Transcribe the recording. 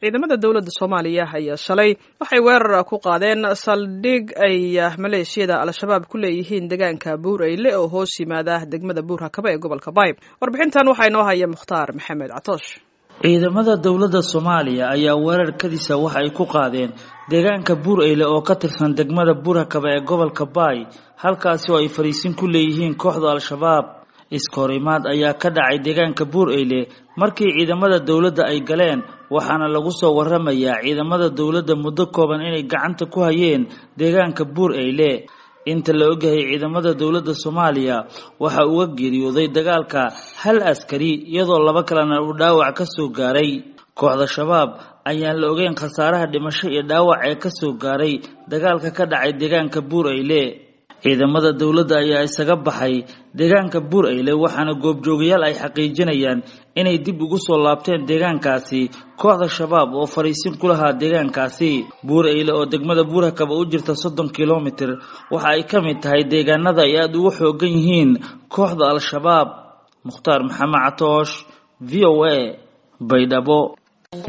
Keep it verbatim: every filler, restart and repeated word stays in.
ciidamada dowladda Soomaaliya ayaa shalay waxay weerar ku qaadeen saldhig ay maleeshiyada al-shabaab ku leeyihiin deegaanka Buur-Eyle oo hoos yimaada degmada Buur-Hakaba ee gobolka Bay. Warbixintan waxaa inoo haya Mukhtaar Maxamed Catoosh. ciidamada dowladda Soomaaliya ayaa weerar kadisa waxa ay ku qaadeen deegaanka Buur-Eyle oo ka tirsan degmada Buur-Hakaba ee gobolka Bay, halkaas oo ay fariisin ku leeyihiin kooxda al-shabaab. iskoorimaad ayaa ka dhacay deegaanka Buur-Eyle markii ciidamada dowladda ay galeen, waxaana lagu soo waramayaa ciidamada dowladda muddo kooban inay gacanta ku hayeen deegaanka Buur-Eyle. inta la ogyahay ciidamada dowladda Soomaaliya waxa uu uga geeriyooday dagaalka hal askari iyadoo laba kalena uu dhaawac ka soo gaaray. kooxda shabaab ayaan la ogeyn khasaaraha dhimasho iyo dhaawac ee ka soo gaaray dagaalka ka dhacay deegaanka Buur-Eyle. ciidamada dowladda ayaa isaga baxay deegaanka Buur-Eyle, waxaana goobjoogayaal ay xaqiijinayaan inay dib ugu soo laabteen deegaankaasi kooxda shabaab oo fariisin ku lahaa deegaankaasi. Buur-Eyle oo degmada Buur-Hakaba u jirta soddon kiiloomitir waxa ay ka mid tahay deegaanada ay aad ugu xoogan yihiin kooxda al-shabaab. Mukhtaar Maxamed Catoosh, V O A, Baydhabo.